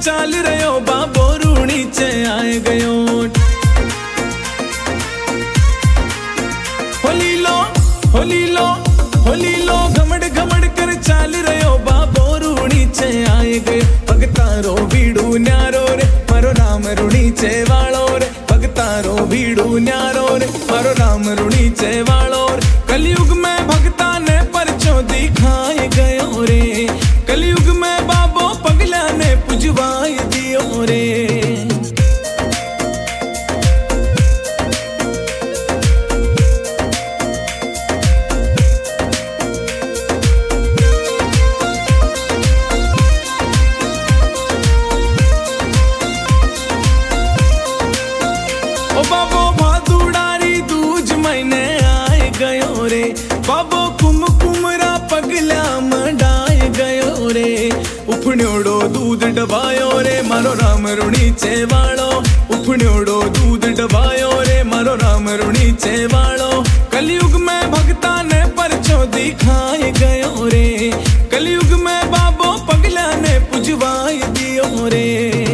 चाल रहो बाबो रूणी चे आए गयो। होली लो होली लो होली लो घमड़ घमड़ कर चाल रहो बाबो रूणी चे आए गए। भगतारो बीड़ू न्यारो रे मारो नाम रूणी चे वालो रे। भगतारो बीड़ू न्यारो रे मारो नाम रूणी चे वालो रे। कलयुग में भगता ने परचो दिखाए गयो रे। कलयुग में बाबो पगला ने पुजवाए दियो रे। ओ बाबो भादुड़ारी दूज महीने आए गयो रे। बाबो कुमकुमरा पगला मंडाए गयो रे। उफण्योड़ो दूध डबायो रे मारो राम रूणी चे वालो। उफण्योड़ो दूध डबायो रे मारो राम रूणी चे वालो। कलयुग में भगता ने परचो दिखाए गयो रे। कलयुग में बाबो पगला ने पुजवाए दियो रे।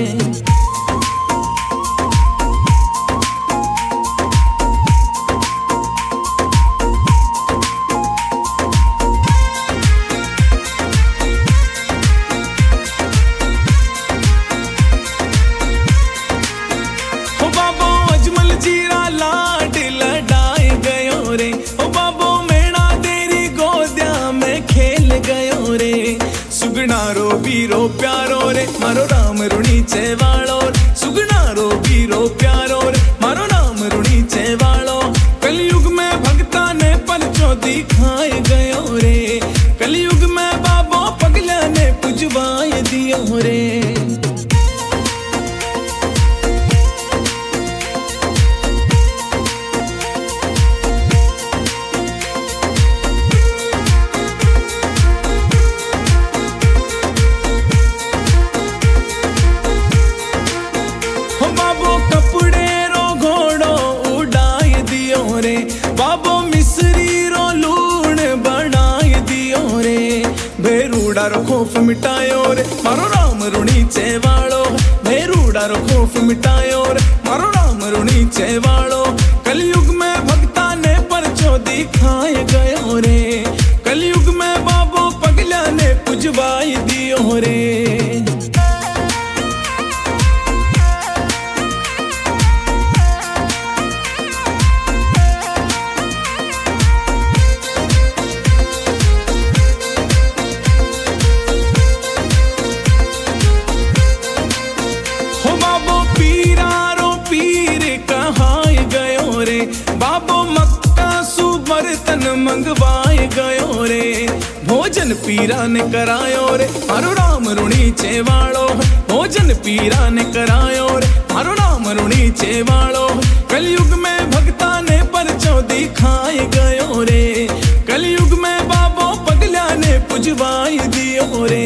जीरा लाड लडाए गयो रे। ओ बाबो मेणा तेरी गोद्या में खेल गयो रे। सुगनारो बीरो प्यारो रे मारो राम रूणी चे वालो। सुगनारो बीरो प्यारो रे मारो राम रूणी चे वालो। कलयुग में भगता ने परचो दिखाए गयो रे। कलयुग में बाबो पगला ने पुजवाए दियो रे। बाबो कपड़े रो घोड़ो उड़ाए दियो रे। बाबो मिस्री रो लूण बनाए दियो रे। भेरूड़ा रो खौफ मिटायो रे मारो राम रूणी चे वालो। भेरूड़ा रो खौफ मिटायो रे मारो राम रूणी चे वालो। कलयुग में भगता ने परचो दिखाए गयो रे। कलयुग में बाबो पगला ने पुजवाए दियो रे। बाबो मक्का सु बर्तन मंगवाए गयो रे। भोजन पीरा ने करायो रे मारो राम रूणी चे वालो। भोजन पीरा ने करायो रे मारो राम रूणी चे वालो। कलयुग में भगता ने परचो दिखाए गयो रे। कलयुग में बाबो पगला ने पुजवाए दियो रे।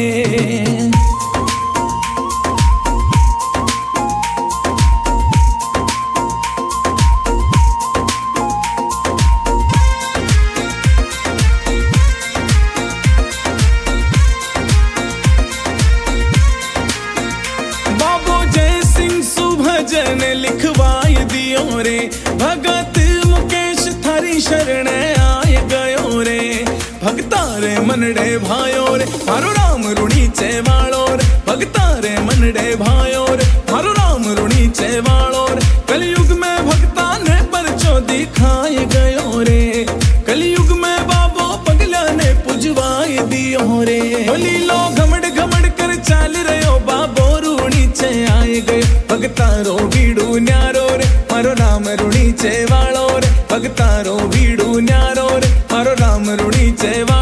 भजन लिखवाए दियो रे। भगत मुकेश थारी शरण आए गयो रे। भगता रे मनडे भायो रे मारो राम रूणी चे वालो रे। भगता रे मनडे भायो रे मारो राम रूणी चे वालो रे। कलयुग में भगता ने परचो दिखाए गयो रे। कलयुग में बाबो पगला ने पुजवाए दियो रे। होली लो घमड़ घमड़ कर चाल रहो बाबो रूणी चे आए गए। भगतारो बीड़ू न्यारो रे मारो नाम रूणी चे वालो रे। भगतारो बीड़ू न्यारो रे मारो नाम रूणी चे वालो।